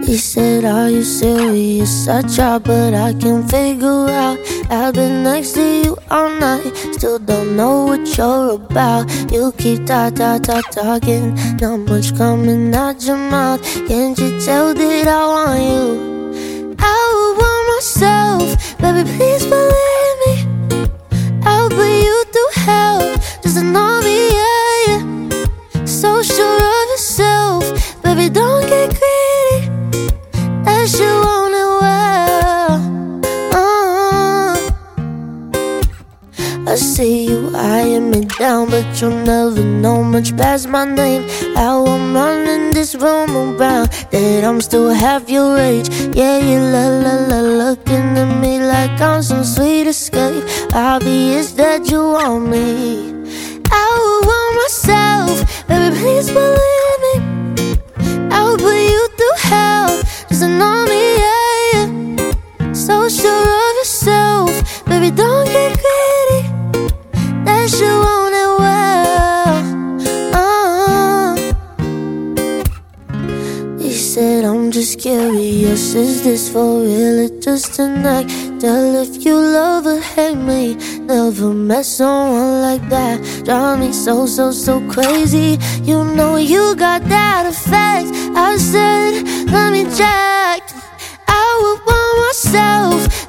He said, are you serious? I tried, but I can't figure out. I've been next to you all night, still don't know what you're about. You keep talking, not much coming out your mouth. Can't you tell that I want you? I would want myself, baby, please believe me. I'll put you through hell just to know me, yeah. So sure of yourself, baby, don't get greedy. That you want it well. I see you eyeing me down, but you'll never know much past my name. How I'm running this room around, that I'm still half your age. Yeah, you looking at me like I'm some sweet escape. Obvious that you want me. I would want myself, baby, please believe me. I'll put you through hell just to know me, yeah. So sure of yourself, baby, don't get greedy. That you want it well. He said, I'm just curious, is this for real or just an act? Tell if you love or hate me. Never met someone like that. Drive me so crazy. You know you got that effect. I said, let me check. I would want myself,